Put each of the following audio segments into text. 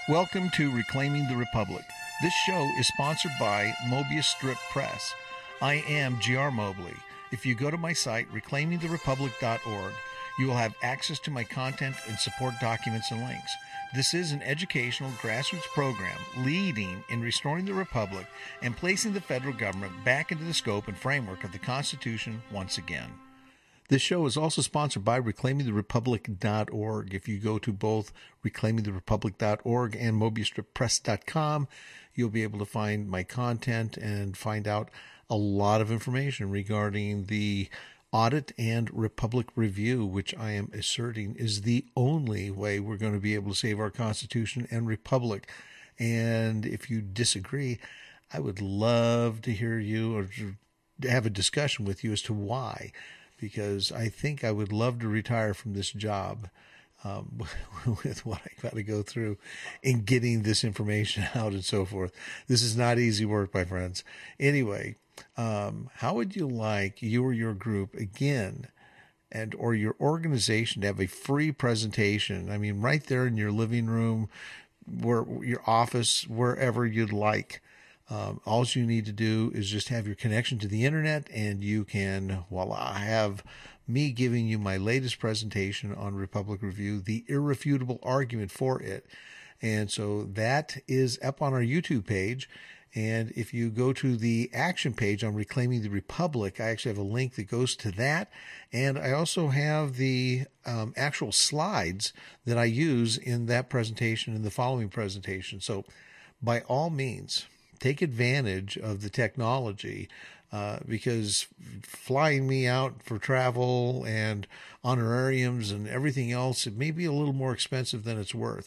Welcome to Reclaiming the Republic. This show is sponsored by Mobius Strip Press. I am G.R. Mobley. If you go to my site, reclaimingtherepublic.org, you will have access to my content and support documents and links. This is an educational grassroots program leading in restoring the Republic and placing the federal government back into the scope and framework of the Constitution once again. This show is also sponsored by reclaimingtherepublic.org. If you go to both reclaimingtherepublic.org and mobiusstrippress.com, you'll be able to find my content and find out a lot of information regarding the Audit and Republic Review, which I am asserting is the only way we're going to be able to save our Constitution and Republic. And if you disagree, I would love to hear you or to have a discussion with you as to why. Because I think I would love to retire from this job with what I got to go through in getting this information out and so forth. This is not easy work, my friends. Anyway, how would you like you or your group again or your organization to have a free presentation? I mean, right there in your living room, where your office, wherever you'd like. All you need to do is just have your connection to the internet, and you can, voila, have me giving you my latest presentation on Republic Review, the irrefutable argument for it. And so that is up on our YouTube page. And if you go to the action page on Reclaiming the Republic, I actually have a link that goes to that. And I also have the actual slides that I use in that presentation and the following presentation. So by all means, take advantage of the technology because flying me out for travel and honorariums and everything else, it may be a little more expensive than it's worth.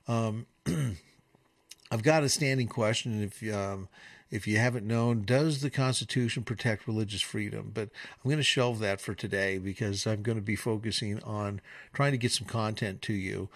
I've got a standing question, if you haven't known, does the Constitution protect religious freedom? But I'm going to shelve that for today because I'm going to be focusing on trying to get some content to you.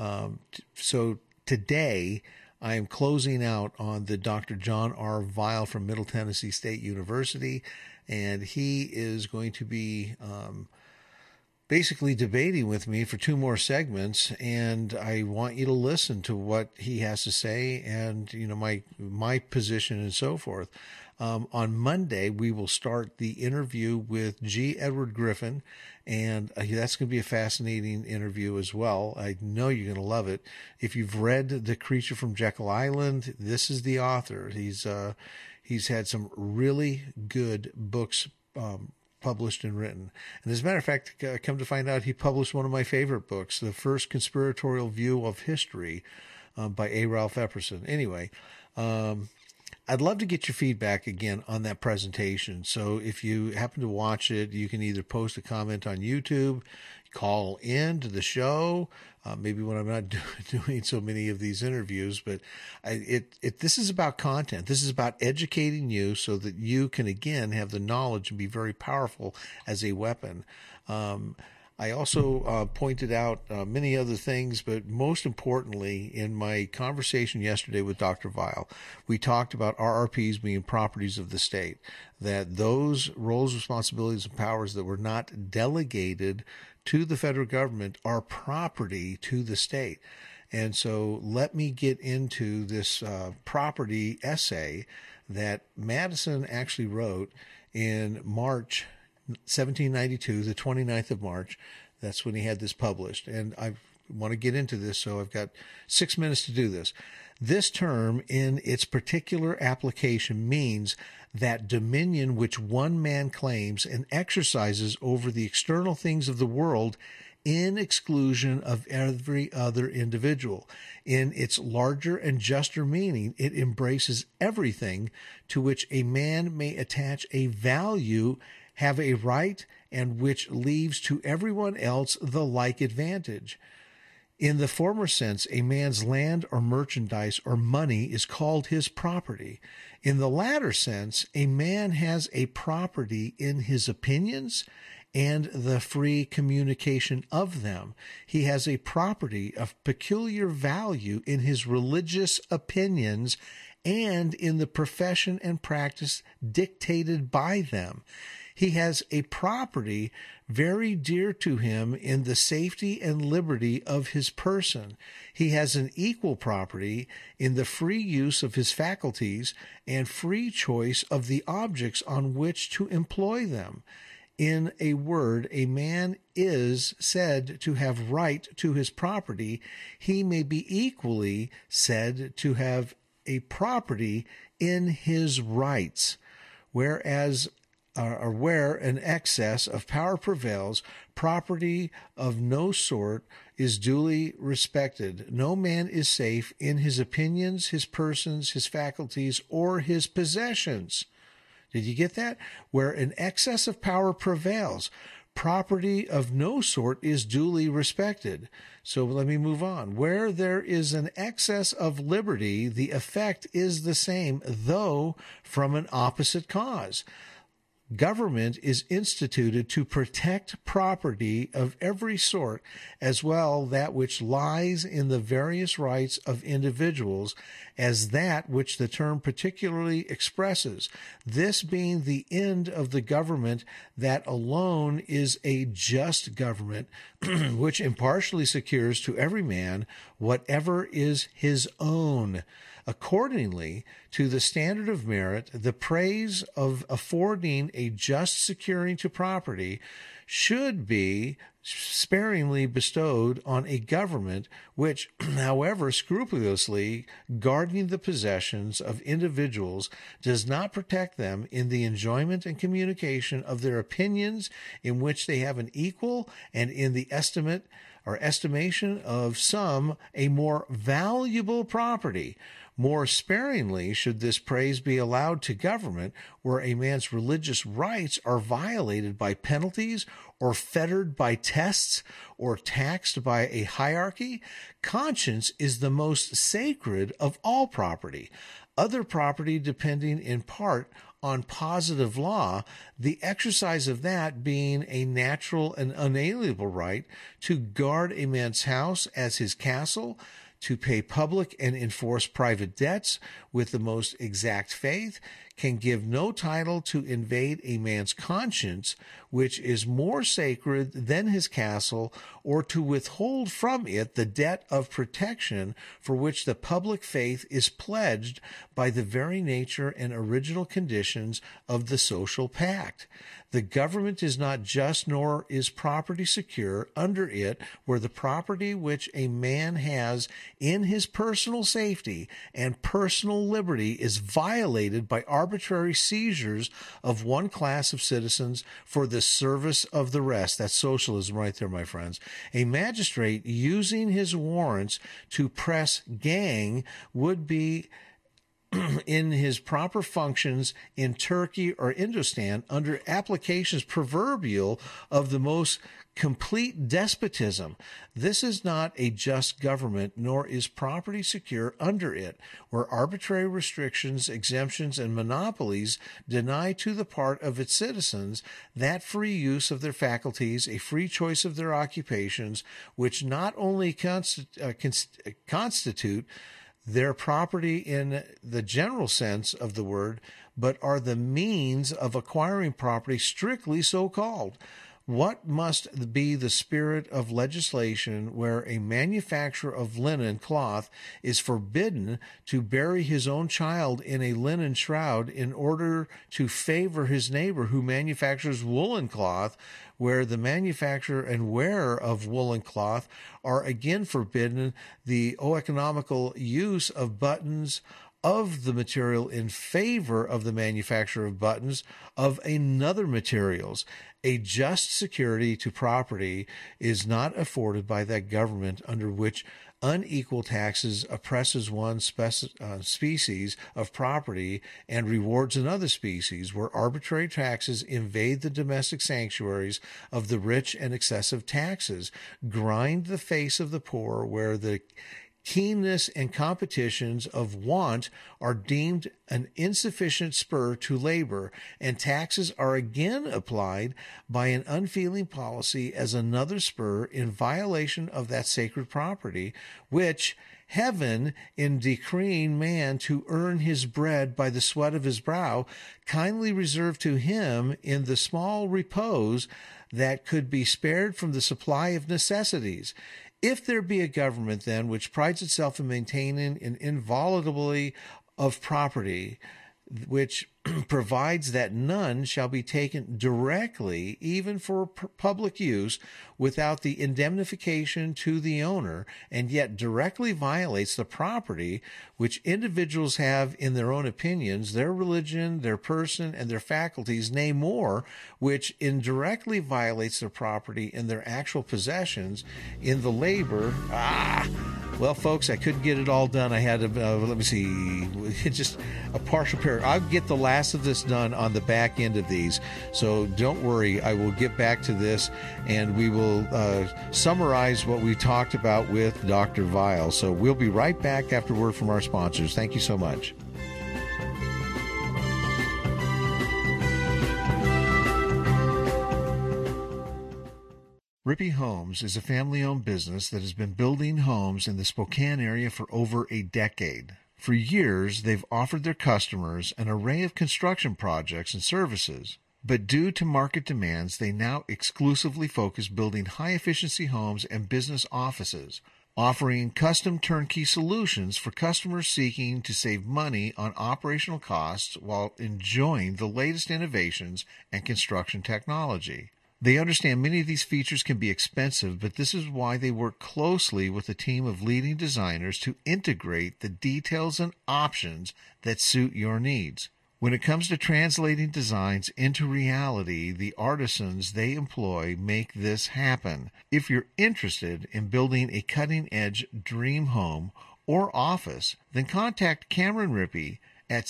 So today, I am closing out on the Dr. John R. Weil from Middle Tennessee State University, and he is going to be basically debating with me for 2 more segments, and I want you to listen to what he has to say and, you know, my position and so forth. On Monday, we will start the interview with G. Edward Griffin, and that's going to be a fascinating interview as well. I know you're going to love it. If you've read The Creature from Jekyll Island, this is the author. He's had some really good books published and written. And as a matter of fact, come to find out, he published one of my favorite books, The First Conspiratorial View of History by A. Ralph Epperson. Anyway, I'd love to get your feedback again on that presentation. So if you happen to watch it, you can either post a comment on YouTube, call in to the show, maybe when I'm not doing so many of these interviews, but this is about content. This is about educating you so that you can, again, have the knowledge and be very powerful as a weapon. I also pointed out many other things, but most importantly, in my conversation yesterday with Dr. Weil, we talked about RRPs being properties of the state, that those roles, responsibilities, and powers that were not delegated to the federal government are property to the state. And so let me get into this property essay that Madison actually wrote in March 1792, the 29th of March. That's when he had this published. And I want to get into this, so I've got 6 minutes to do this. This term, in its particular application, means that dominion which one man claims and exercises over the external things of the world in exclusion of every other individual. In its larger and juster meaning, it embraces everything to which a man may attach a value, have a right, and which leaves to everyone else the like advantage. In the former sense, a man's land or merchandise or money is called his property. In the latter sense, a man has a property in his opinions and the free communication of them. He has a property of peculiar value in his religious opinions and in the profession and practice dictated by them. He has a property very dear to him in the safety and liberty of his person. He has an equal property in the free use of his faculties and free choice of the objects on which to employ them. In a word, a man is said to have right to his property. He may be equally said to have a property in his rights, whereas or where an excess of power prevails, property of no sort is duly respected. No man is safe in his opinions, his persons, his faculties, or his possessions. Did you get that? Where an excess of power prevails, property of no sort is duly respected. So let me move on. Where there is an excess of liberty, the effect is the same, though from an opposite cause. Government is instituted to protect property of every sort, as well that which lies in the various rights of individuals, as that which the term particularly expresses. This being the end of the government, that alone is a just government, which impartially secures to every man whatever is his own. Accordingly, to the standard of merit, the praise of affording a just securing to property should be sparingly bestowed on a government which, however scrupulously guarding the possessions of individuals, does not protect them in the enjoyment and communication of their opinions, in which they have an equal, and in the estimation of some a more valuable property. More sparingly should this praise be allowed to government where a man's religious rights are violated by penalties or fettered by tests or taxed by a hierarchy. Conscience is the most sacred of all property. Other property depending in part on positive law, the exercise of that being a natural and unalienable right to guard a man's house as his castle, to pay public and enforce private debts with the most exact faith, can give no title to invade a man's conscience, which is more sacred than his castle, or to withhold from it the debt of protection for which the public faith is pledged by the very nature and original conditions of the social pact. The government is not just, nor is property secure under it, where the property which a man has in his personal safety and personal liberty is violated by arbitrary seizures of one class of citizens for the service of the rest. That's socialism right there, my friends. A magistrate using his warrants to press gang would be in his proper functions in Turkey or Indostan under applications proverbial of the most complete despotism. This is not a just government, nor is property secure under it, where arbitrary restrictions, exemptions, and monopolies deny to the part of its citizens that free use of their faculties, a free choice of their occupations, which not only constitute their property in the general sense of the word, but are the means of acquiring property strictly so called. What must be the spirit of legislation where a manufacturer of linen cloth is forbidden to bury his own child in a linen shroud in order to favor his neighbor who manufactures woolen cloth, where the manufacturer and wearer of woolen cloth are again forbidden the economical use of buttons of the material in favor of the manufacture of buttons of another materials. A just security to property is not afforded by that government under which unequal taxes oppresses one species of property and rewards another species, where arbitrary taxes invade the domestic sanctuaries of the rich and excessive taxes grind the face of the poor, where the Keenness and competitions of want are deemed an insufficient spur to labor, and taxes are again applied by an unfeeling policy as another spur in violation of that sacred property, which heaven, in decreeing man to earn his bread by the sweat of his brow, kindly reserved to him in the small repose that could be spared from the supply of necessities. If there be a government, then, which prides itself in maintaining an inviolability of property, which provides that none shall be taken directly, even for public use, without the indemnification to the owner, and yet directly violates the property which individuals have in their own opinions, their religion, their person, and their faculties, nay more, which indirectly violates their property in their actual possessions, in the labor. Well, folks, I couldn't get it all done. I had to, let me see, just a partial pair. I'll get the last of this done on the back end of these. So don't worry, I will get back to this, and we will summarize what we talked about with Dr. Weil. So we'll be right back after word from our sponsors. Thank you so much. Rippey Homes is a family-owned business that has been building homes in the Spokane area for over a decade. For years, they've offered their customers an array of construction projects and services. But due to market demands, they now exclusively focus building high-efficiency homes and business offices, offering custom turnkey solutions for customers seeking to save money on operational costs while enjoying the latest innovations and construction technology. They understand many of these features can be expensive, but this is why they work closely with a team of leading designers to integrate the details and options that suit your needs. When it comes to translating designs into reality, the artisans they employ make this happen. If you're interested in building a cutting-edge dream home or office, then contact Cameron Rippey at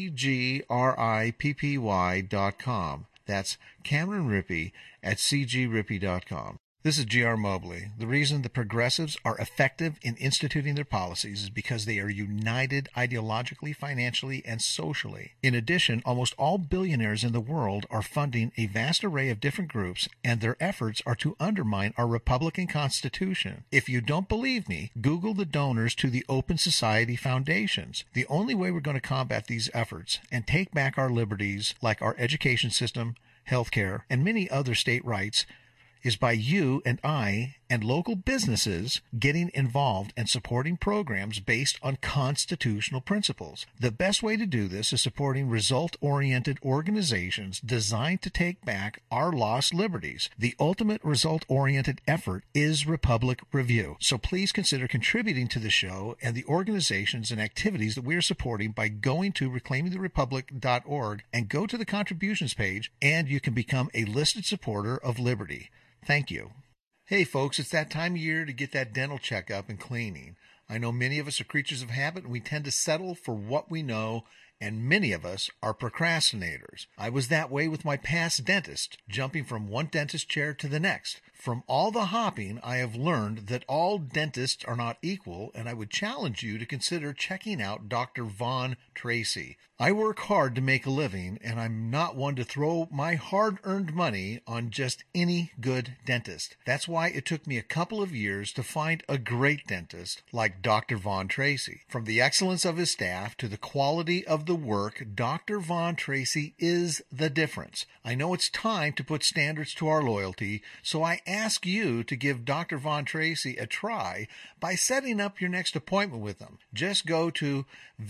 cgrippy.com. That's Cameron Rippey at cgrippy.com. This is G.R. Mobley. The reason the progressives are effective in instituting their policies is because they are united ideologically, financially, and socially. In addition, almost all billionaires in the world are funding a vast array of different groups, and their efforts are to undermine our Republican Constitution. If you don't believe me, Google the donors to the Open Society Foundations. The only way we're going to combat these efforts and take back our liberties, like our education system, health care, and many other state rights, is by you and I and local businesses getting involved and supporting programs based on constitutional principles. The best way to do this is supporting result-oriented organizations designed to take back our lost liberties. The ultimate result-oriented effort is Republic Review. So please consider contributing to the show and the organizations and activities that we are supporting by going to reclaimingtherepublic.org and go to the contributions page, and you can become a listed supporter of liberty. Thank you. Hey folks, it's that time of year to get that dental checkup and cleaning. I know many of us are creatures of habit and we tend to settle for what we know, and many of us are procrastinators. I was that way with my past dentist, jumping from one dentist chair to the next. From all the hopping, I have learned that all dentists are not equal, and I would challenge you to consider checking out Dr. Vaughn Tracy. I work hard to make a living, and I'm not one to throw my hard-earned money on just any good dentist. That's why it took me a couple of years to find a great dentist like Dr. Vaughn Tracy. From the excellence of his staff to the quality of the work, Dr. Vaughn Tracy is the difference. I know it's time to put standards to our loyalty, so I ask you to give Dr. Vaughn Tracy a try by setting up your next appointment with him. Just go to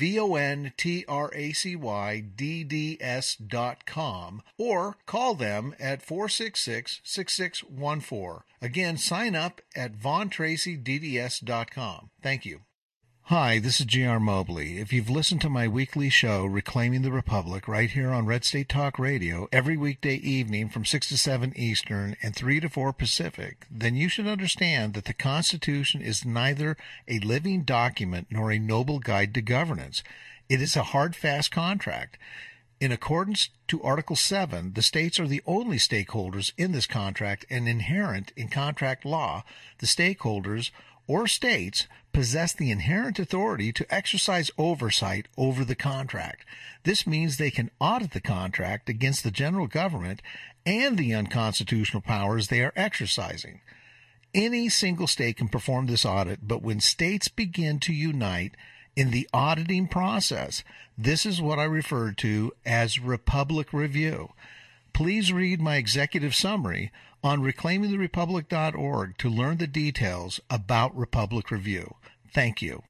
VONTRACYDDS.com or call them at 466-6614. Again, sign up at VaughnTracyDDS.com. Thank you. Hi, this is G.R. Mobley. If you've listened to my weekly show, Reclaiming the Republic, right here on Red State Talk Radio, every weekday evening from 6 to 7 Eastern and 3 to 4 Pacific, then you should understand that the Constitution is neither a living document nor a noble guide to governance. It is a hard, fast contract. In accordance to Article 7, the states are the only stakeholders in this contract, and inherent in contract law, the stakeholders or states possess the inherent authority to exercise oversight over the contract. This means they can audit the contract against the general government and the unconstitutional powers they are exercising. Any single state can perform this audit, but when states begin to unite in the auditing process, this is what I refer to as Republic Review. Please read my executive summary on reclaimingtherepublic.org to learn the details about Republic Review. Thank you.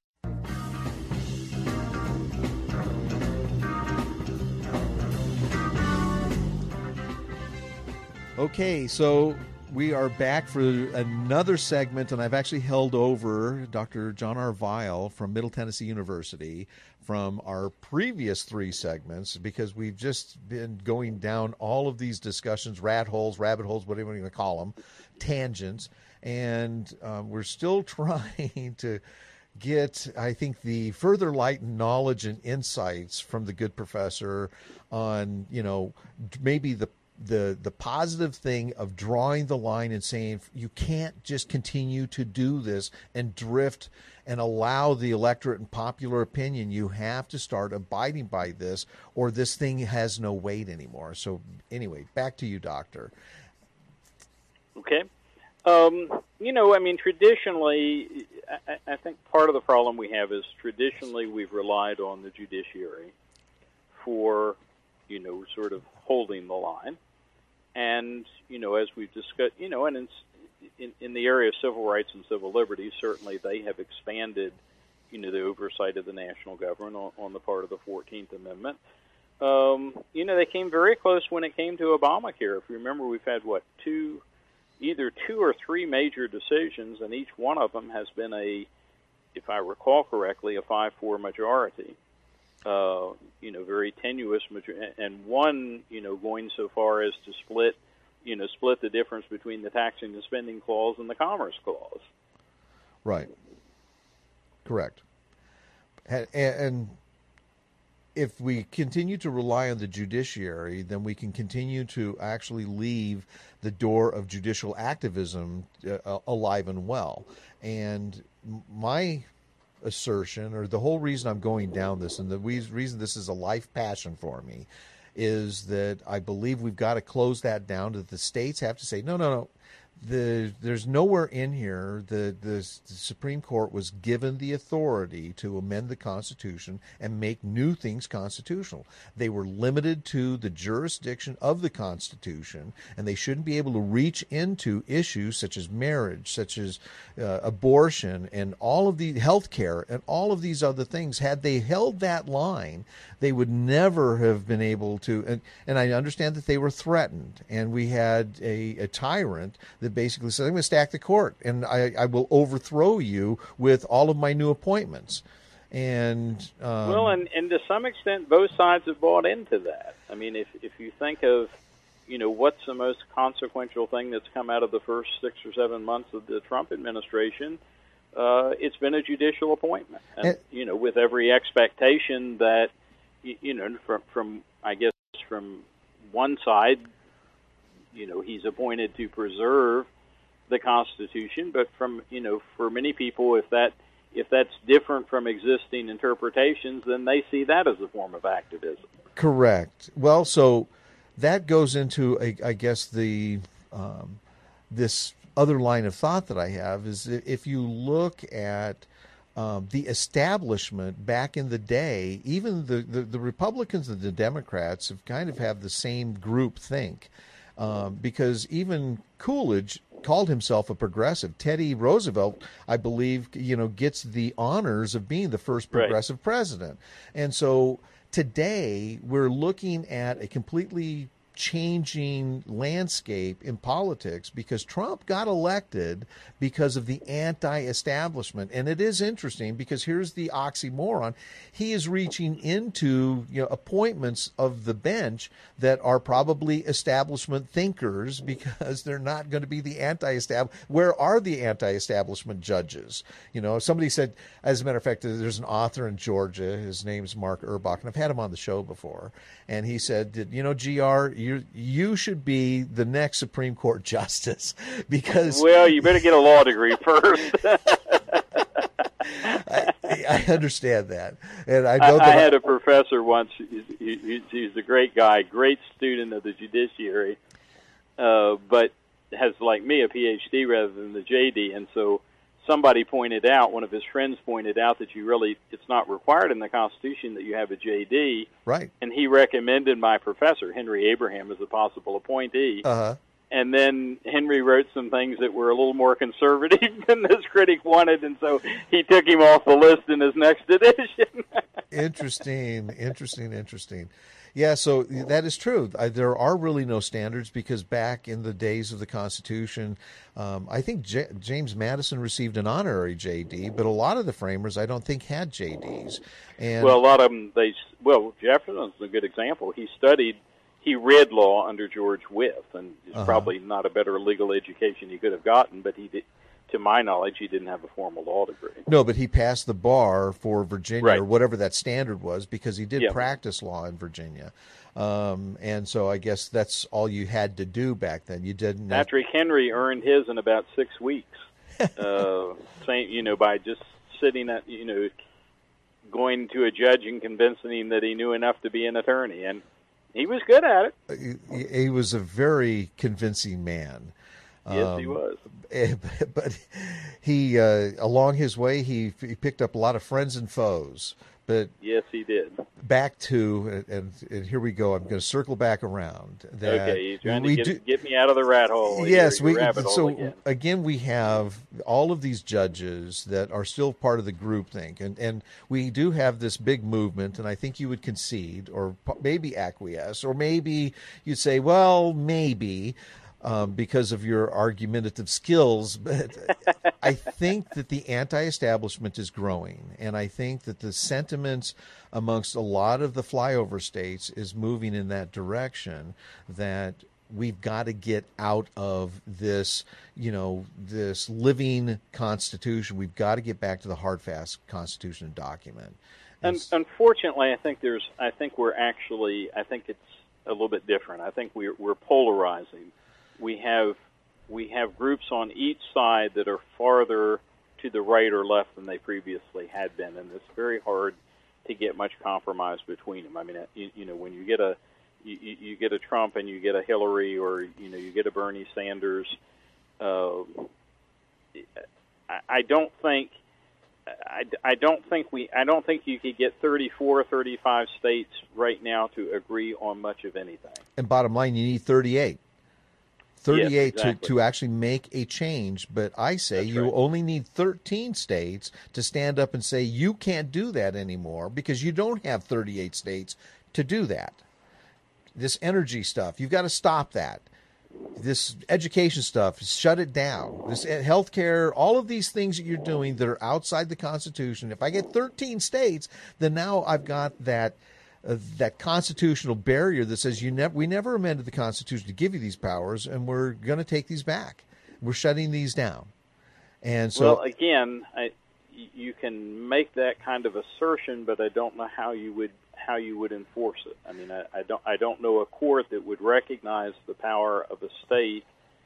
Okay, so we are back for another segment, and I've actually held over Dr. John R. Weil from Middle Tennessee University from our previous three segments, because we've just been going down all of these discussions, rabbit holes, whatever you want to call them, tangents, and we're still trying to get, I think, the further light and knowledge and insights from the good professor on, maybe the positive thing of drawing the line and saying you can't just continue to do this and drift and allow the electorate and popular opinion. You have to start abiding by this, or this thing has no weight anymore. So anyway, back to you, Doctor. Okay. Traditionally, I think part of the problem we have is traditionally we've relied on the judiciary for, sort of holding the line. And, as we've discussed, and in the area of civil rights and civil liberties, certainly they have expanded, the oversight of the national government on the part of the 14th Amendment. They came very close when it came to Obamacare. If you remember, we've had, either two or three major decisions, and each one of them has been if I recall correctly, a 5-4 majority. Very tenuous, and one, going so far as to split the difference between the taxing and spending clause and the commerce clause. Right. Correct. And if we continue to rely on the judiciary, then we can continue to actually leave the door of judicial activism alive and well. And my assertion, or the whole reason I'm going down this, and the reason this is a life passion for me, is that I believe we've got to close that down, that the states have to say, no. There's nowhere in here the Supreme Court was given the authority to amend the Constitution and make new things constitutional. They were limited to the jurisdiction of the Constitution, and they shouldn't be able to reach into issues such as marriage, such as abortion, and all of the health care, and all of these other things. Had they held that line, they would never have been able to, and I understand that they were threatened, and we had a tyrant that basically said, I'm going to stack the court, and I will overthrow you with all of my new appointments. And and to some extent, both sides have bought into that. I mean, if you think of, what's the most consequential thing that's come out of the first 6 or 7 months of the Trump administration, it's been a judicial appointment, and with every expectation that, from one side, he's appointed to preserve the Constitution, but for many people, if that's different from existing interpretations, then they see that as a form of activism. Correct. Well, so that goes into, I guess, the this other line of thought that I have is, if you look at the establishment back in the day, even the Republicans and the Democrats have kind of have the same group think. Because even Coolidge called himself a progressive. Teddy Roosevelt, I believe, gets the honors of being the first progressive president. And so today we're looking at a completely changing landscape in politics, because Trump got elected because of the anti-establishment. And it is interesting, because here's the oxymoron. He is reaching into appointments of the bench that are probably establishment thinkers, because they're not going to be the anti-establishment. Where are the anti-establishment judges? Somebody said, as a matter of fact, there's an author in Georgia, his name's Mark Urbach, and I've had him on the show before, and he said, GR, you should be the next Supreme Court justice, because... Well, you better get a law degree first. I understand that, and I know I had a professor once. He's a great guy, great student of the judiciary, but has, like me, a PhD rather than the JD. And so somebody pointed out, one of his friends pointed out that it's not required in the Constitution that you have a JD. Right. And he recommended my professor, Henry Abraham, as a possible appointee. Uh-huh. And then Henry wrote some things that were a little more conservative than this critic wanted, and so he took him off the list in his next edition. Interesting. Yeah, so that is true. There are really no standards because back in the days of the Constitution, I think James Madison received an honorary JD, but a lot of the framers I don't think had JDs. And well, a lot of them, Jefferson's a good example. He read law under George Wythe, and it's probably not a better legal education he could have gotten, but to my knowledge, he didn't have a formal law degree. No, but he passed the bar for Virginia, right, or whatever that standard was, because he did practice law in Virginia. And so I guess that's all you had to do back then. You didn't. Patrick Henry earned his in about 6 weeks, by just sitting at, going to a judge and convincing him that he knew enough to be an attorney, and he was good at it. He was a very convincing man. Yes, he was. But he, along his way, he picked up a lot of friends and foes. But yes, he did. Back to, and here we go. I'm going to circle back around. Okay, you're trying to get me out of the rat hole. Yes, again, we have all of these judges that are still part of the groupthink, and we do have this big movement, and I think you would concede, or maybe acquiesce, or maybe you'd say, well, maybe. Because of your argumentative skills, but I think that the anti-establishment is growing, and I think that the sentiments amongst a lot of the flyover states is moving in that direction, that we've got to get out of this, this living Constitution. We've got to get back to the hard, fast Constitution document. And unfortunately, I think it's a little bit different. I think we're polarizing. We have groups on each side that are farther to the right or left than they previously had been, and it's very hard to get much compromise between them. I mean, when you get a Trump and you get a Hillary, or you get a Bernie Sanders, I don't think you could get 34 or 35 states right now to agree on much of anything. And bottom line, you need 38. 38 yes, exactly. to actually make a change, but I say That's you right. only need 13 states to stand up and say you can't do that anymore, because you don't have 38 states to do that. This energy stuff, you've got to stop that. This education stuff, shut it down. This healthcare, all of these things that you're doing that are outside the Constitution. If I get 13 states, then now I've got that constitutional barrier that says we never amended the Constitution to give you these powers, and we're going to take these back. We're shutting these down. And so, well, again, you can make that kind of assertion, but I don't know how you would enforce it. I mean, I don't know a court that would recognize the power of a state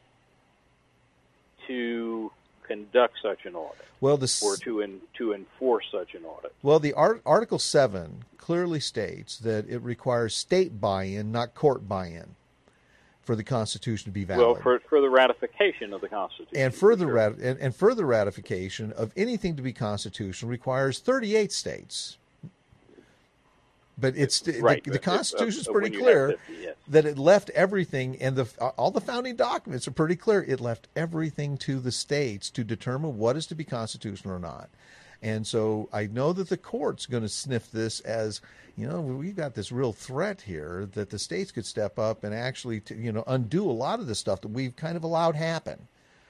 to conduct such an audit, or to enforce such an audit. Well, the Article 7 clearly states that it requires state buy-in, not court buy-in, for the Constitution to be valid. Well, for the ratification of the Constitution. And further ratification of anything to be constitutional requires 38 states. But right. The Constitution is pretty clear 50, yes. that it left everything, and all the founding documents are pretty clear. It left everything to the states to determine what is to be constitutional or not. And so I know that the court's going to sniff this as, we've got this real threat here that the states could step up and actually, undo a lot of the stuff that we've kind of allowed happen.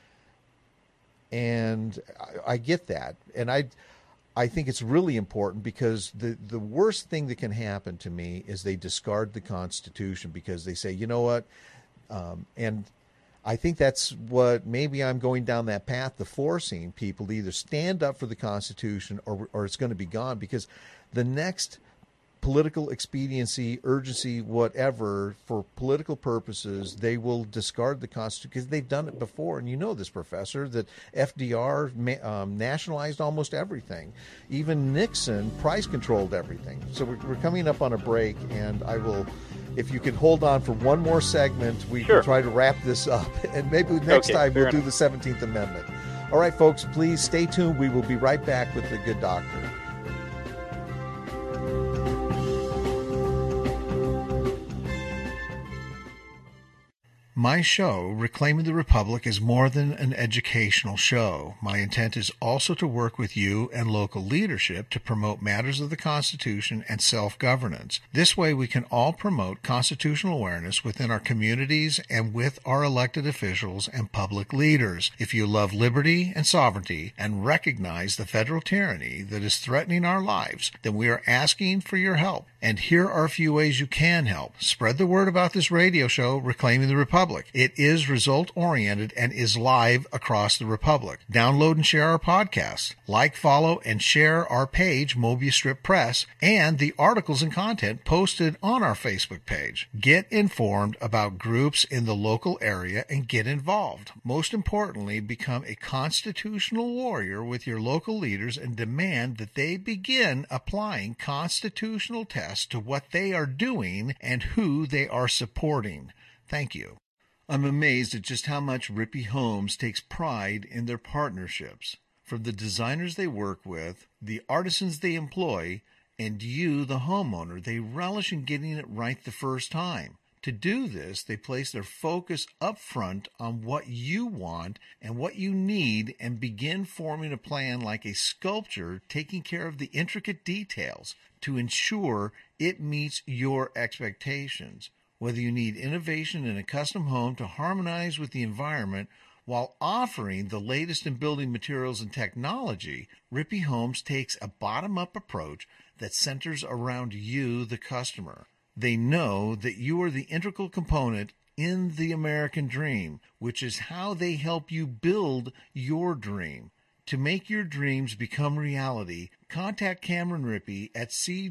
And I get that. And I think it's really important, because the worst thing that can happen to me is they discard the Constitution because they say, you know what, and I think that's what maybe I'm going down that path of forcing people to either stand up for the Constitution or it's going to be gone, because the next political expediency, urgency, whatever, for political purposes, they will discard the Constitution because they've done it before. And you know this, Professor, that FDR nationalized almost everything. Even Nixon price controlled everything. So we're coming up on a break, and I will, if you can hold on for one more segment, we can try to wrap this up. And maybe next time we'll do the 17th Amendment. All right, folks, please stay tuned. We will be right back with the Good Doctor. My show, Reclaiming the Republic, is more than an educational show. My intent is also to work with you and local leadership to promote matters of the Constitution and self-governance. This way we can all promote constitutional awareness within our communities and with our elected officials and public leaders. If you love liberty and sovereignty and recognize the federal tyranny that is threatening our lives, then we are asking for your help. And here are a few ways you can help. Spread the word about this radio show, Reclaiming the Republic. It is result-oriented and is live across the Republic. Download and share our podcast. Like, follow, and share our page, Mobius Strip Press, and the articles and content posted on our Facebook page. Get informed about groups in the local area and get involved. Most importantly, become a constitutional warrior with your local leaders and demand that they begin applying constitutional tests to what they are doing and who they are supporting. Thank you. I'm amazed at just how much Rippey Homes takes pride in their partnerships. From the designers they work with, the artisans they employ, and you, the homeowner, they relish in getting it right the first time. To do this, they place their focus up front on what you want and what you need and begin forming a plan like a sculptor, taking care of the intricate details to ensure it meets your expectations. Whether you need innovation in a custom home to harmonize with the environment while offering the latest in building materials and technology, Rippey Homes takes a bottom-up approach that centers around you, the customer. They know that you are the integral component in the American dream, which is how they help you build your dream. To make your dreams become reality, contact Cameron Rippey at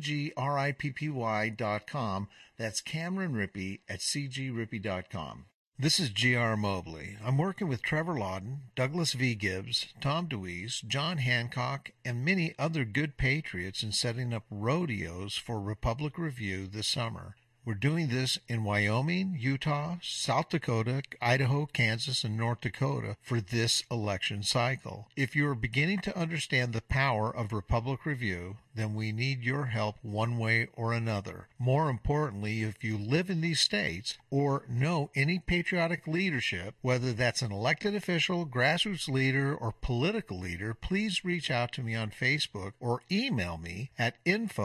cgrippy.com. That's Cameron Rippey at cgrippy.com. This is G.R. Mobley. I'm working with Trevor Lawden, Douglas V. Gibbs, Tom DeWeese, John Hancock, and many other good patriots in setting up rodeos for Republic Review this summer. We're doing this in Wyoming, Utah, South Dakota, Idaho, Kansas, and North Dakota for this election cycle. If you are beginning to understand the power of Republic Review, then we need your help one way or another. More importantly, if you live in these states or know any patriotic leadership, whether that's an elected official, grassroots leader, or political leader, please reach out to me on Facebook or email me at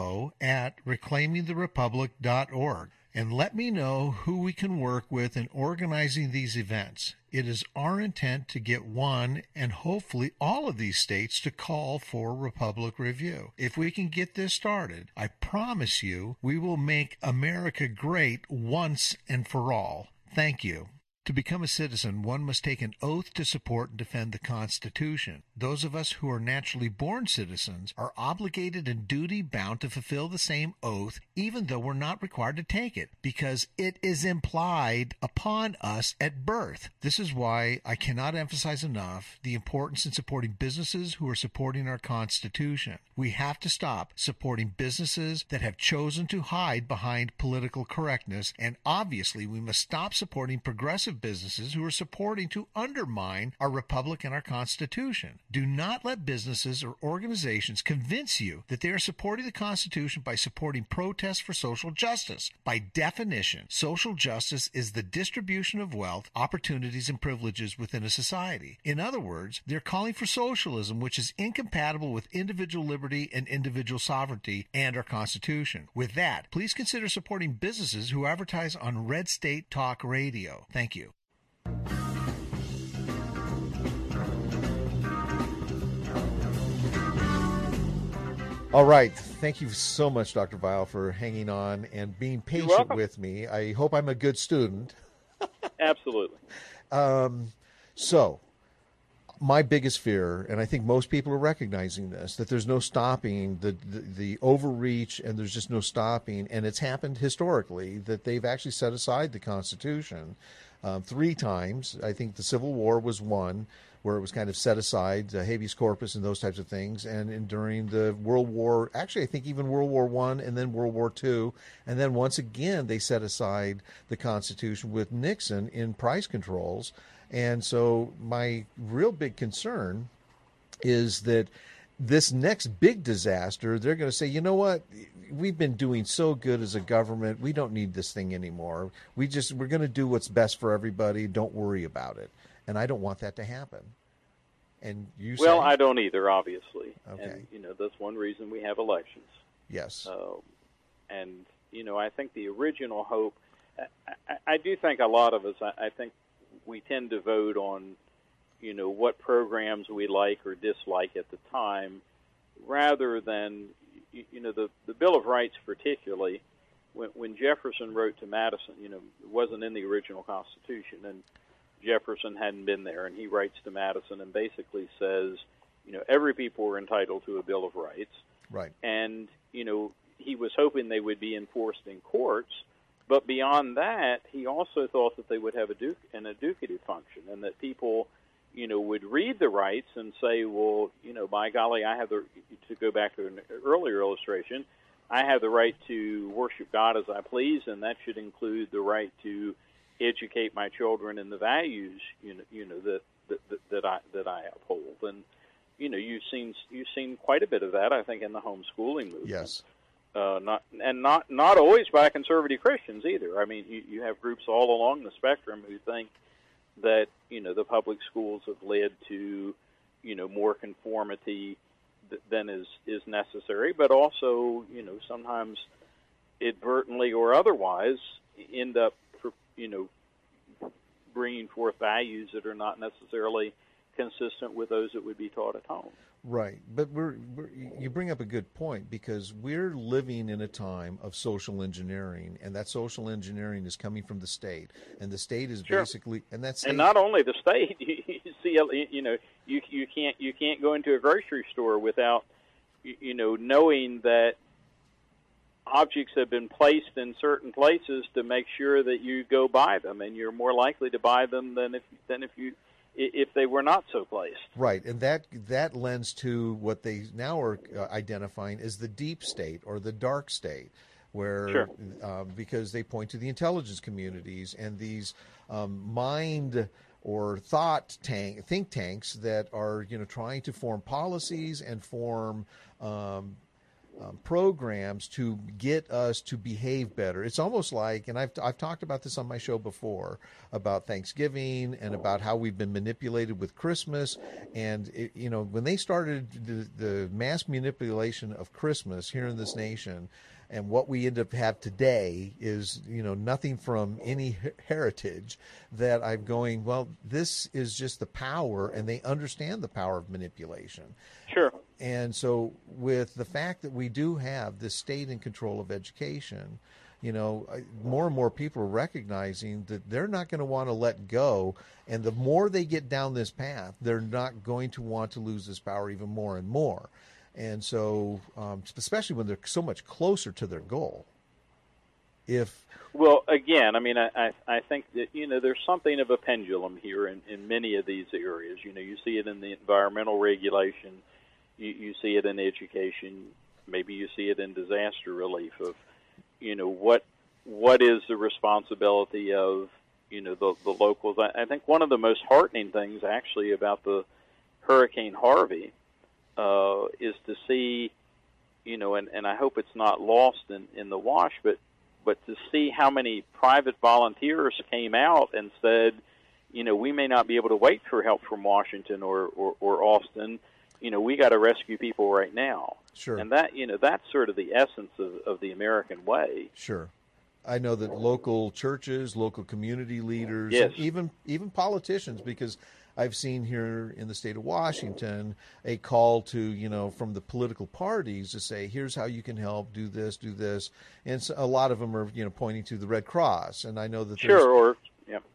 info@reclaimingtherepublic.org. and let me know who we can work with in organizing these events. It is our intent to get one and hopefully all of these states to call for Republic Review. If we can get this started, I promise you we will make America great once and for all. Thank you. To become a citizen, one must take an oath to support and defend the Constitution. Those of us who are naturally born citizens are obligated and duty-bound to fulfill the same oath, even though we're not required to take it, because it is implied upon us at birth. This is why I cannot emphasize enough the importance in supporting businesses who are supporting our Constitution. We have to stop supporting businesses that have chosen to hide behind political correctness, and obviously we must stop supporting progressive businesses who are supporting to undermine our republic and our Constitution. Do not let businesses or organizations convince you that they are supporting the Constitution by supporting protests for social justice. By definition, social justice is the distribution of wealth, opportunities, and privileges within a society. In other words, they're calling for socialism, which is incompatible with individual liberty and individual sovereignty and our Constitution. With that, please consider supporting businesses who advertise on Red State Talk Radio. Thank you. All right. Thank you so much, Dr. Weil, for hanging on and being patient with me. I hope I'm a good student. Absolutely. So my biggest fear, and I think most people are recognizing this, that there's no stopping the overreach, and there's just no stopping. And it's happened historically that they've actually set aside the Constitution 3 times. I think the Civil War was one where it was kind of set aside, habeas corpus and those types of things. And during the World War, actually I think even World War I and then World War II, and then once again they set aside the Constitution with Nixon in price controls. And so my real big concern is that this next big disaster, they're going to say, you know what, we've been doing so good as a government, we don't need this thing anymore. We're going to do what's best for everybody. Don't worry about it. And I don't want that to happen. And you say? Well, I don't either, obviously. Okay. And, that's one reason we have elections. Yes. And, I think the original hope, I do think a lot of us, I think we tend to vote on, what programs we like or dislike at the time, rather than, the Bill of Rights particularly. When Jefferson wrote to Madison, it wasn't in the original Constitution, and Jefferson hadn't been there, and he writes to Madison and basically says, every people are entitled to a Bill of Rights. Right. And, he was hoping they would be enforced in courts, but beyond that, he also thought that they would have an educative function, and that people, would read the rights and say, well, by golly, I have to go back to an earlier illustration, I have the right to worship God as I please, and that should include the right to educate my children in the values, that I uphold. And, you've seen quite a bit of that, I think, in the homeschooling movement. Yes. Not always by conservative Christians either. I mean, you have groups all along the spectrum who think that the public schools have led to more conformity than is necessary, but also sometimes inadvertently or otherwise end up bringing forth values that are not necessarily consistent with those that would be taught at home. Right, but you bring up a good point, because we're living in a time of social engineering, and that social engineering is coming from the state, and the state is basically, and that's, and not only the state. You see, you can't go into a grocery store without knowing that objects have been placed in certain places to make sure that you go buy them, and you're more likely to buy them than if they were not so placed. Right, and that lends to what they now are identifying as the deep state or the dark state, where because they point to the intelligence communities and these mind or think tanks that are trying to form policies and form programs to get us to behave better. It's almost like, and I've talked about this on my show before, about Thanksgiving and about how we've been manipulated with Christmas. And when they started the mass manipulation of Christmas here in this nation, and what we end up have today is nothing from any heritage, that I'm going, well, this is just the power, and they understand the power of manipulation. Sure. And so with the fact that we do have this state in control of education, more and more people are recognizing that they're not going to want to let go. And the more they get down this path, they're not going to want to lose this power even more and more. And so, especially when they're so much closer to their goal. Well, again, I mean, I think that, there's something of a pendulum here in many of these areas. You see it in the environmental regulation. You see it in education. Maybe you see it in disaster relief of, what is the responsibility of, the locals. I think one of the most heartening things actually about the Hurricane Harvey is to see, and I hope it's not lost in the wash, but to see how many private volunteers came out and said, we may not be able to wait for help from Washington or Austin. We got to rescue people right now. Sure. And that, that's sort of the essence of the American way. Sure. I know that local churches, local community leaders, yes, even politicians, because I've seen here in the state of Washington a call to, from the political parties to say, here's how you can help, do this. And so a lot of them are, pointing to the Red Cross. And I know that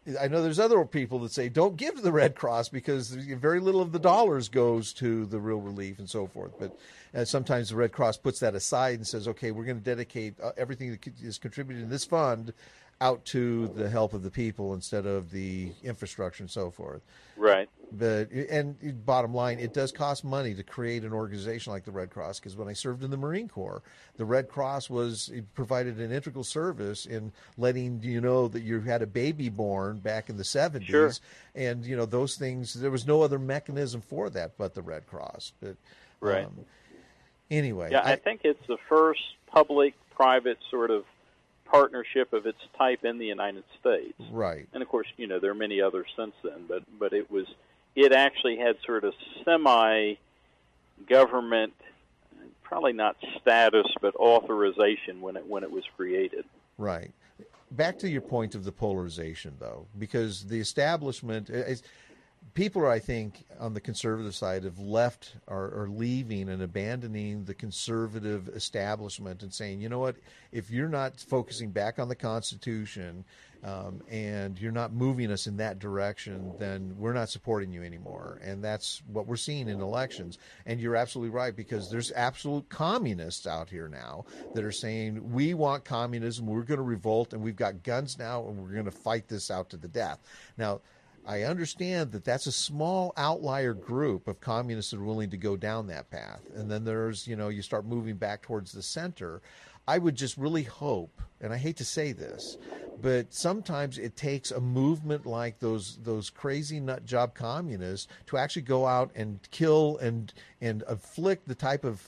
I know there's other people that say don't give to the Red Cross because very little of the dollars goes to the real relief and so forth. But sometimes the Red Cross puts that aside and says, okay, we're going to dedicate everything that is contributed in this fund out to the help of the people instead of the infrastructure and so forth. Right. But and bottom line, it does cost money to create an organization like the Red Cross, because when I served in the Marine Corps, the Red Cross provided an integral service in letting you know that you had a baby born back in the 70s. Sure. And those things, there was no other mechanism for that but the Red Cross. But right. Anyway, yeah, I think it's the first public-private sort of partnership of its type in the United States. Right. And of course, there are many others since then, but it actually had sort of semi-government, probably not status, but authorization when it was created. Right. Back to your point of the polarization, though, because the establishment people, I think, on the conservative side have left or leaving and abandoning the conservative establishment and saying, you know what, if you're not focusing back on the Constitution and you're not moving us in that direction, then we're not supporting you anymore. And that's what we're seeing in elections. And you're absolutely right, because there's absolute communists out here now that are saying, we want communism, we're going to revolt, and we've got guns now, and we're going to fight this out to the death. Now, I understand that that's a small outlier group of communists that are willing to go down that path. And then there's, you start moving back towards the center. I would just really hope, and I hate to say this, but sometimes it takes a movement like those crazy nut job communists to actually go out and kill and inflict the type of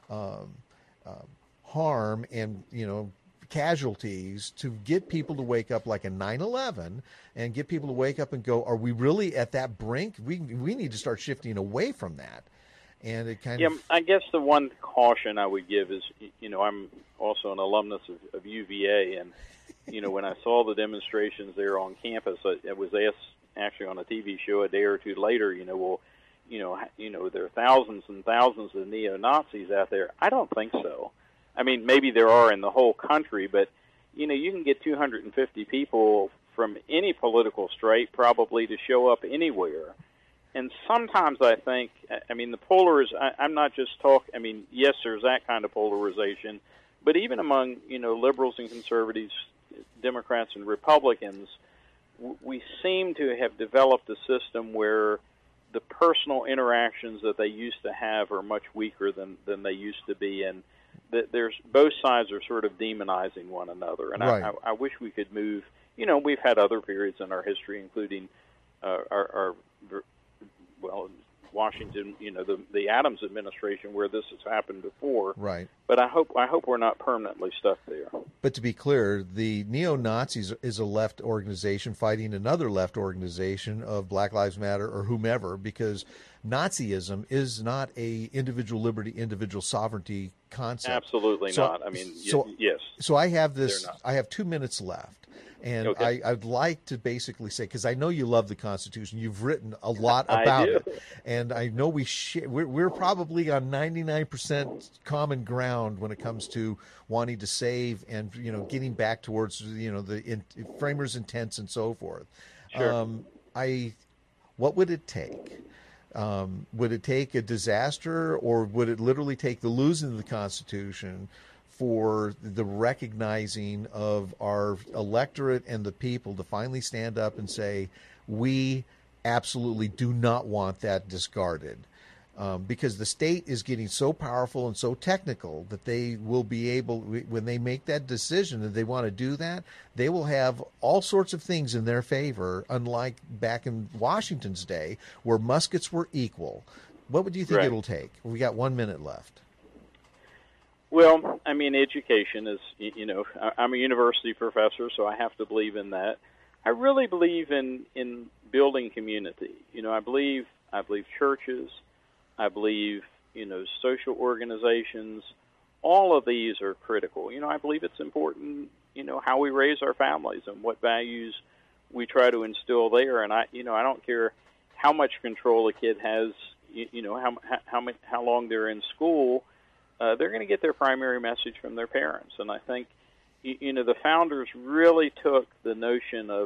harm and, casualties to get people to wake up, like a 9/11, and get people to wake up and go, are we really at that brink? We need to start shifting away from that. And it kind of... I guess the one caution I would give is, I'm also an alumnus of UVA, and, when I saw the demonstrations there on campus, I was asked actually on a TV show a day or two later, there are thousands and thousands of neo-Nazis out there. I don't think so. I mean, maybe there are in the whole country, but, you can get 250 people from any political stripe probably to show up anywhere. And sometimes I think, I'm not just talking, yes, there's that kind of polarization, but even among, liberals and conservatives, Democrats and Republicans, we seem to have developed a system where the personal interactions that they used to have are much weaker than they used to be, and there's both sides are sort of demonizing one another, and right. I wish we could move. We've had other periods in our history, including Washington, the Adams administration, where this has happened before. Right. But I hope we're not permanently stuck there. But to be clear, the neo-Nazis is a left organization fighting another left organization of Black Lives Matter or whomever, because Nazism is not a individual liberty, individual sovereignty concept. Absolutely not. Yes. So I have 2 minutes left. And okay. I'd like to basically say, because I know you love the Constitution, you've written a lot about it, and I know we're probably on 99% common ground when it comes to wanting to save and getting back towards the framers' intents and so forth. Sure. What would it take? Would it take a disaster, or would it literally take the losing of the Constitution for the recognizing of our electorate and the people to finally stand up and say, we absolutely do not want that discarded? Because the state is getting so powerful and so technical that they will be able, when they make that decision that they want to do that, they will have all sorts of things in their favor, unlike back in Washington's day where muskets were equal. What would you think it'll take? We got 1 minute left. Well, education is, I'm a university professor, so I have to believe in that. I really believe in building community. I believe churches, I believe, social organizations, all of these are critical. I believe it's important, how we raise our families and what values we try to instill there. And I don't care how much control a kid has, how long they're in school. They're going to get their primary message from their parents. And I think, the founders really took the notion of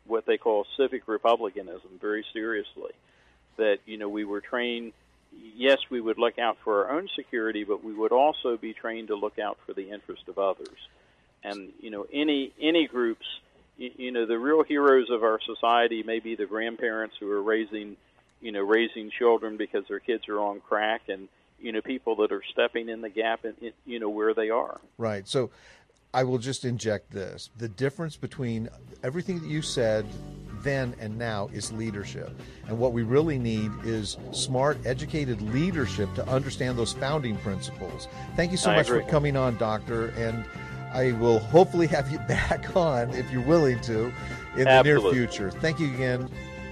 what they call civic republicanism very seriously. That, we were trained, yes, we would look out for our own security, but we would also be trained to look out for the interest of others. And, any groups, the real heroes of our society may be the grandparents who are raising children because their kids are on crack, and, people that are stepping in the gap in, where they are. Right. So I will just inject this. The difference between everything that you said then and now is leadership. And what we really need is smart, educated leadership to understand those founding principles. Thank you so much for coming on, Doctor. And I will hopefully have you back on, if you're willing to, in the near future. Thank you again.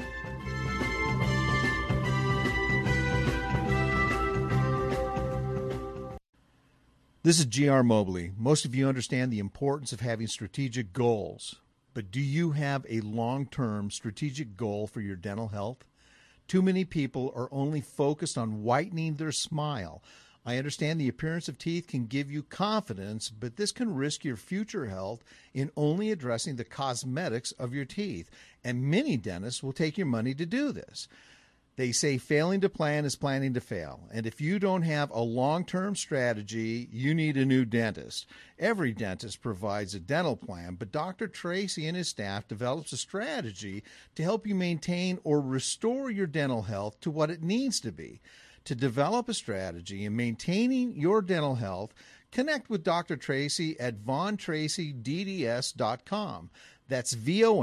This is G.R. Mobley. Most of you understand the importance of having strategic goals. But do you have a long-term strategic goal for your dental health? Too many people are only focused on whitening their smile. I understand the appearance of teeth can give you confidence, but this can risk your future health in only addressing the cosmetics of your teeth. And many dentists will take your money to do this. They say failing to plan is planning to fail. And if you don't have a long-term strategy, you need a new dentist. Every dentist provides a dental plan, but Dr. Tracy and his staff develops a strategy to help you maintain or restore your dental health to what it needs to be. To develop a strategy in maintaining your dental health, connect with Dr. Tracy at VonTracyDDS.com. That's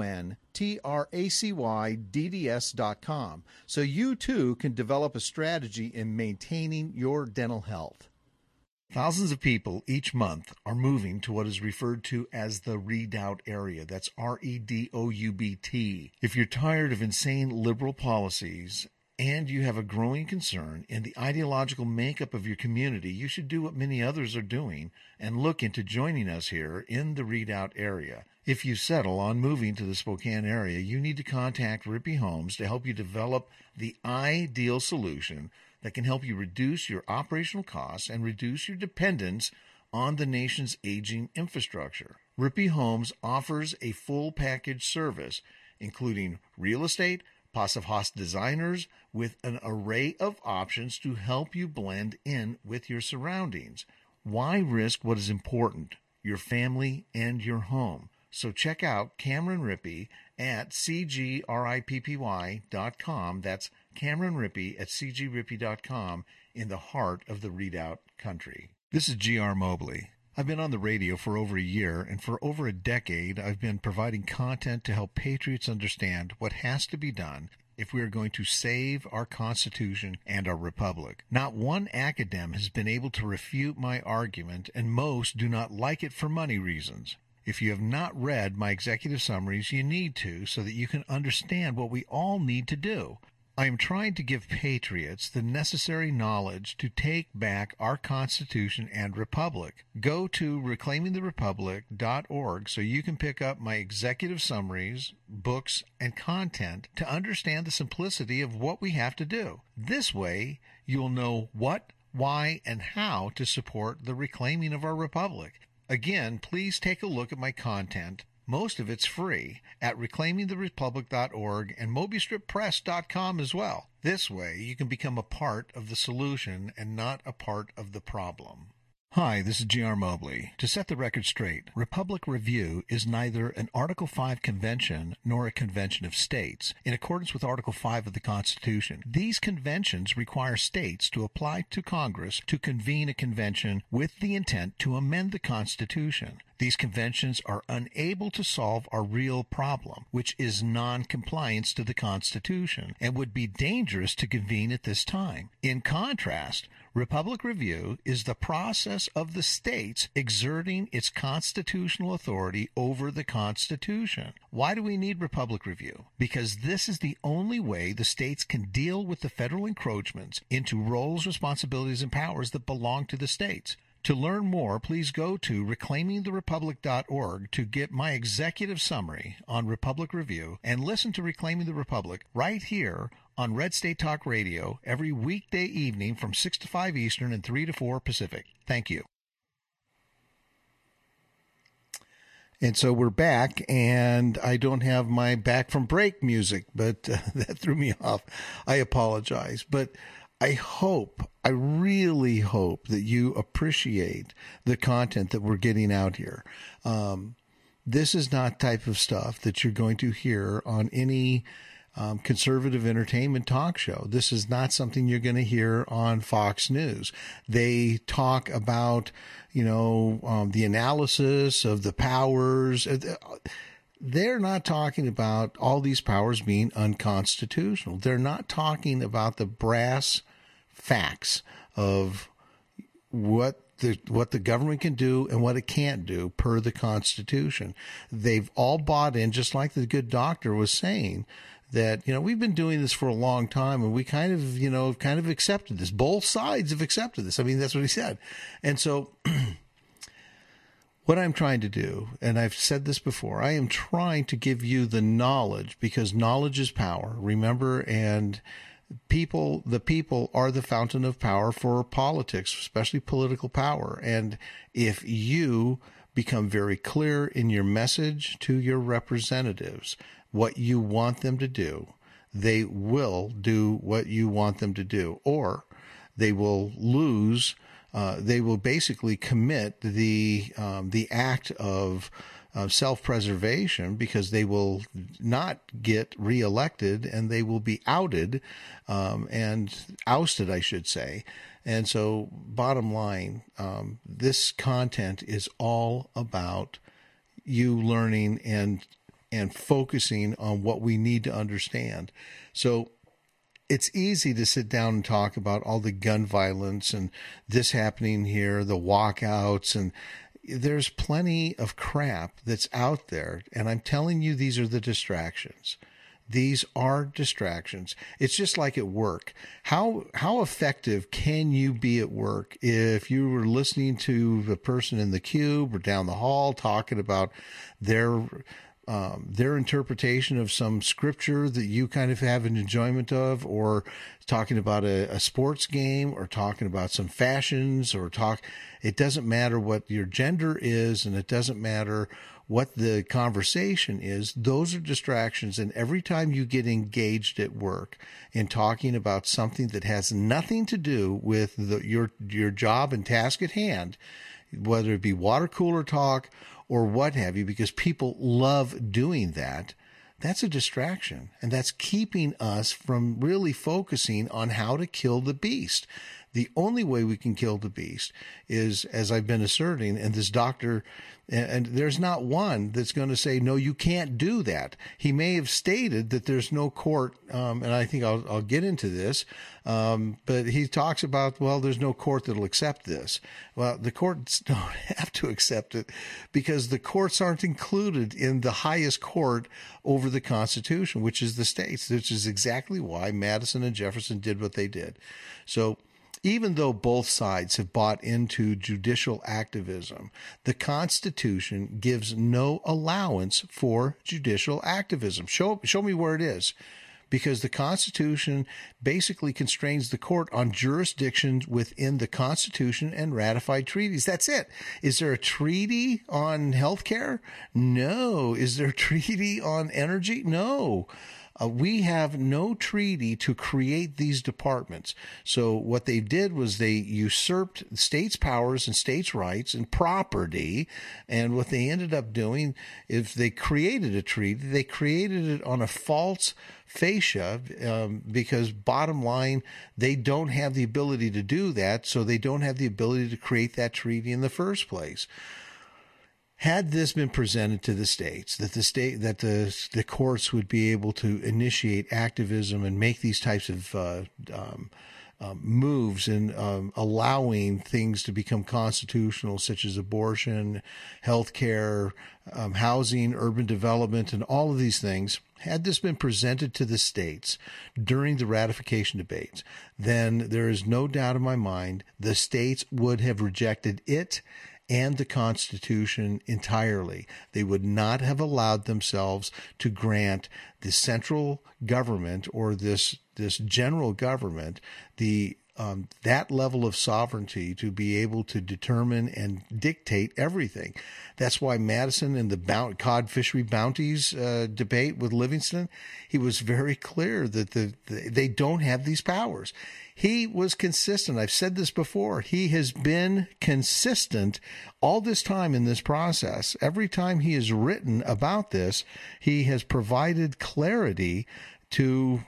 VonTracyDDS.com. So you too can develop a strategy in maintaining your dental health. Thousands of people each month are moving to what is referred to as the Redoubt area. That's REDOUBT. If you're tired of insane liberal policies and you have a growing concern in the ideological makeup of your community, you should do what many others are doing and look into joining us here in the Redoubt area. If you settle on moving to the Spokane area, you need to contact Rippey Homes to help you develop the ideal solution that can help you reduce your operational costs and reduce your dependence on the nation's aging infrastructure. Rippey Homes offers a full package service, including real estate, Passive House designers, with an array of options to help you blend in with your surroundings. Why risk what is important, your family and your home? So check out Cameron Rippey at CGRIPPY.com. That's Cameron Rippey at CGRippey.com in the heart of the Redoubt country. This is G.R. Mobley. I've been on the radio for over a year, and for over a decade, I've been providing content to help patriots understand what has to be done if we are going to save our Constitution and our Republic. Not one academic has been able to refute my argument, and most do not like it for money reasons. If you have not read my executive summaries, you need to, so that you can understand what we all need to do. I am trying to give patriots the necessary knowledge to take back our Constitution and Republic. Go to reclaimingtherepublic.org so you can pick up my executive summaries, books, and content to understand the simplicity of what we have to do. This way, you'll know what, why, and how to support the reclaiming of our Republic. Again, please take a look at my content. Most of it's free at reclaimingtherepublic.org and mobystrippress.com as well. This way, you can become a part of the solution and not a part of the problem. Hi, this is G.R. Mobley. To set the record straight, Republic Review is neither an Article 5 convention nor a convention of states. In accordance with Article 5 of the Constitution, these conventions require states to apply to Congress to convene a convention with the intent to amend the Constitution. These conventions are unable to solve our real problem, which is non-compliance to the Constitution, and would be dangerous to convene at this time. In contrast, Republic Review is the process of the states exerting its constitutional authority over the Constitution. Why do we need Republic Review? Because this is the only way the states can deal with the federal encroachments into roles, responsibilities, and powers that belong to the states. To learn more, please go to reclaimingtherepublic.org to get my executive summary on Republic Review and listen to Reclaiming the Republic right here on Red State Talk Radio every weekday evening from 6 to 5 Eastern and 3 to 4 Pacific. Thank you. And so we're back, and I don't have my back from break music, but that threw me off. I apologize. But I really hope that you appreciate the content that we're getting out here. This is not type of stuff that you're going to hear on any conservative entertainment talk show. This is not something you're going to hear on Fox News. They talk about, the analysis of the powers. They're not talking about all these powers being unconstitutional. They're not talking about the brass facts of what the government can do and what it can't do per the Constitution. They've all bought in, just like the good doctor was saying, that, we've been doing this for a long time, and we kind of accepted this. Both sides have accepted this. I mean, that's what he said. And so what I'm trying to do, and I've said this before, I am trying to give you the knowledge, because knowledge is power. Remember, and the people are the fountain of power for politics, especially political power. And if you become very clear in your message to your representatives, what you want them to do, they will do what you want them to do, or they will lose. They will basically commit the act of self-preservation, because they will not get reelected, and they will be outed and ousted, I should say. And so, bottom line, this content is all about you learning and focusing on what we need to understand. So it's easy to sit down and talk about all the gun violence and this happening here, the walkouts, and there's plenty of crap that's out there. And I'm telling you, these are the distractions. These are distractions. It's just like at work. How effective can you be at work if you were listening to the person in the cube or down the hall talking about their interpretation of some scripture that you kind of have an enjoyment of, or talking about a sports game, or talking about some fashions, it doesn't matter what your gender is, and it doesn't matter what the conversation is. Those are distractions. And every time you get engaged at work in talking about something that has nothing to do with your job and task at hand, whether it be water cooler talk or what have you, because people love doing that, that's a distraction. And that's keeping us from really focusing on how to kill the beast. The only way we can kill the beast is, as I've been asserting, and this doctor, and there's not one that's going to say, no, you can't do that. He may have stated that there's no court, and I think I'll get into this, but he talks about, well, there's no court that'll accept this. Well, the courts don't have to accept it, because the courts aren't included in the highest court over the Constitution, which is the states, which is exactly why Madison and Jefferson did what they did. So even though both sides have bought into judicial activism, the Constitution gives no allowance for judicial activism. Show me where it is. Because the Constitution basically constrains the court on jurisdictions within the Constitution and ratified treaties. That's it. Is there a treaty on healthcare? No. Is there a treaty on energy? No. We have no treaty to create these departments. So what they did was they usurped states' powers and states' rights and property. And what they ended up doing is they created a treaty. They created it on a false fascia, because bottom line, they don't have the ability to do that. So they don't have the ability to create that treaty in the first place. Had this been presented to the states, that the courts would be able to initiate activism and make these types of moves in allowing things to become constitutional, such as abortion, healthcare, housing, urban development, and all of these things, had this been presented to the states during the ratification debates, then there is no doubt in my mind the states would have rejected it and the Constitution entirely. They would not have allowed themselves to grant the central government or this general government the that level of sovereignty to be able to determine and dictate everything. That's why Madison in the cod fishery bounties debate with Livingston, he was very clear that they don't have these powers. He was consistent. I've said this before. He has been consistent all this time in this process. Every time he has written about this, he has provided clarity to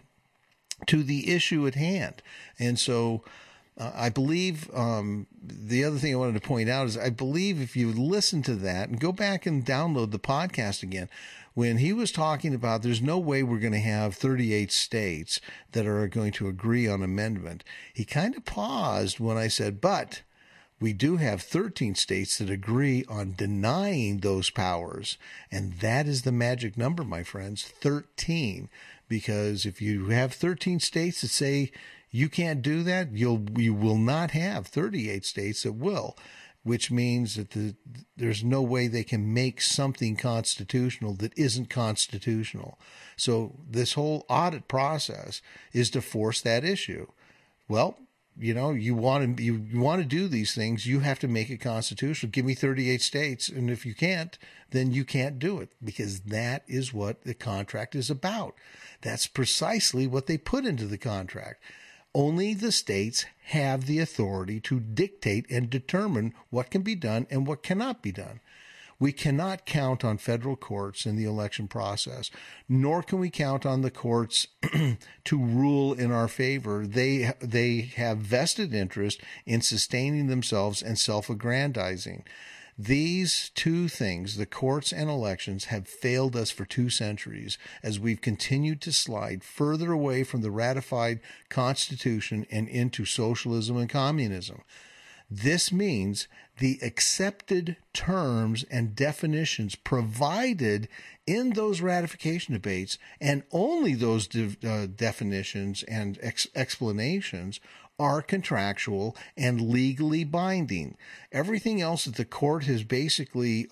the issue at hand. And so I believe the other thing I wanted to point out is I believe if you listen to that and go back and download the podcast again, when he was talking about there's no way we're going to have 38 states that are going to agree on amendment, he kind of paused when I said, but we do have 13 states that agree on denying those powers. And that is the magic number, my friends, 13. Because if you have 13 states that say you can't do that, you will not have 38 states that will, which means that there's no way they can make something constitutional that isn't constitutional. So this whole audit process is to force that issue. Well, you know, you want to do these things, you have to make it constitutional. Give me 38 states, and if you can't, then you can't do it, because that is what the contract is about. That's precisely what they put into the contract. Only the states have the authority to dictate and determine what can be done and what cannot be done. We cannot count on federal courts in the election process, nor can we count on the courts to rule in our favor. They have vested interest in sustaining themselves and self-aggrandizing. These two things, the courts and elections, have failed us for 2 centuries as we've continued to slide further away from the ratified Constitution and into socialism and communism. This means the accepted terms and definitions provided in those ratification debates, and only those definitions and explanations, are contractual and legally binding. Everything else that the court has basically,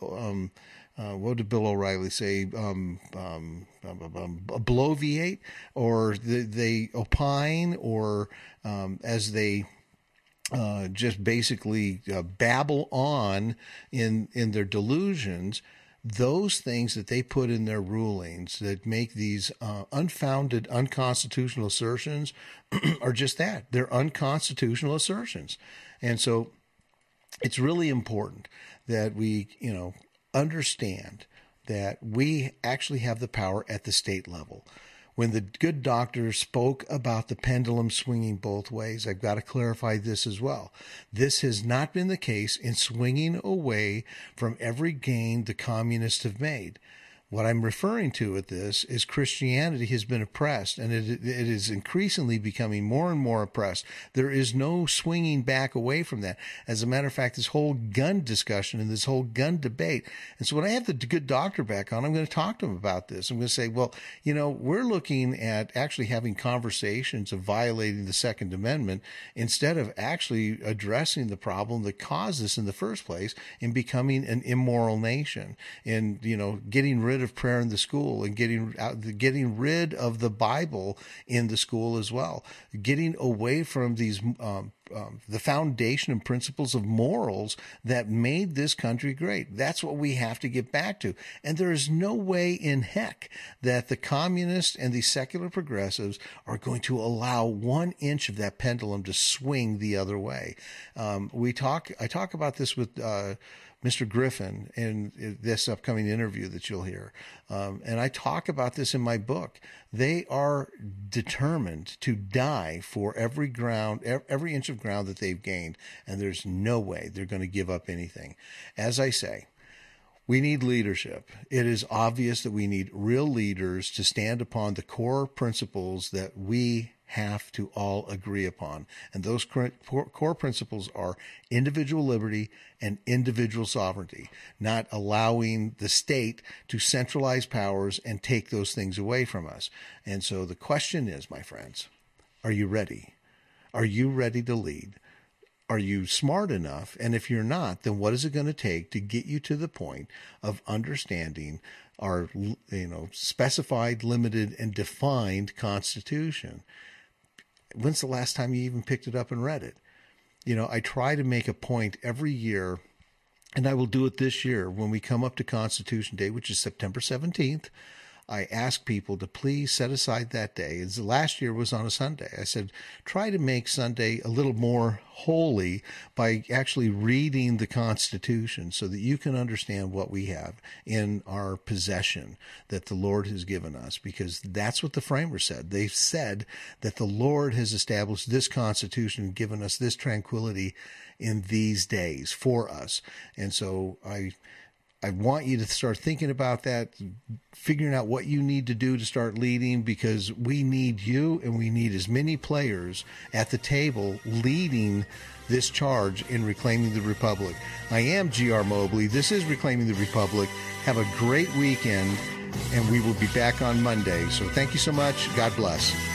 what did Bill O'Reilly say, bloviate, or they opine, or as they just basically babble on in their delusions, those things that they put in their rulings that make these unfounded, unconstitutional assertions are just that. They're unconstitutional assertions. And so it's really important that we, understand that we actually have the power at the state level. When the good doctor spoke about the pendulum swinging both ways, I've got to clarify this as well. This has not been the case in swinging away from every gain the communists have made. What I'm referring to with this is Christianity has been oppressed, and it is increasingly becoming more and more oppressed. There is no swinging back away from that. As a matter of fact, this whole gun discussion and this whole gun debate. And so when I have the good doctor back on, I'm going to talk to him about this. I'm going to say, well, we're looking at actually having conversations of violating the Second Amendment instead of actually addressing the problem that caused this in the first place in becoming an immoral nation, and, getting rid of prayer in the school, and getting rid of the Bible in the school as well, getting away from these the foundation and principles of morals that made this country great. That's what we have to get back to. And there is no way in heck that the communists and the secular progressives are going to allow 1 inch of that pendulum to swing the other way. I talk about this with Mr. Griffin in this upcoming interview that you'll hear. And I talk about this in my book. They are determined to die for every inch of ground that they've gained, and there's no way they're going to give up anything. As I say, we need leadership. It is obvious that we need real leaders to stand upon the core principles that we have to all agree upon. And those core principles are individual liberty and individual sovereignty, not allowing the state to centralize powers and take those things away from us. And so the question is, my friends, are you ready? Are you ready to lead? Are you smart enough? And if you're not, then what is it going to take to get you to the point of understanding our, specified, limited, and defined Constitution? when's the last time you even picked it up and read it? I try to make a point every year, and I will do it this year when we come up to Constitution Day, which is September 17th. I ask people to please set aside that day. Last year was on a Sunday. I said, try to make Sunday a little more holy by actually reading the Constitution so that you can understand what we have in our possession that the Lord has given us, because that's what the framers said. They said that the Lord has established this Constitution and given us this tranquility in these days for us. And so I want you to start thinking about that, figuring out what you need to do to start leading, because we need you, and we need as many players at the table leading this charge in reclaiming the Republic. I am G.R. Mobley. This is Reclaiming the Republic. Have a great weekend, and we will be back on Monday. So thank you so much. God bless.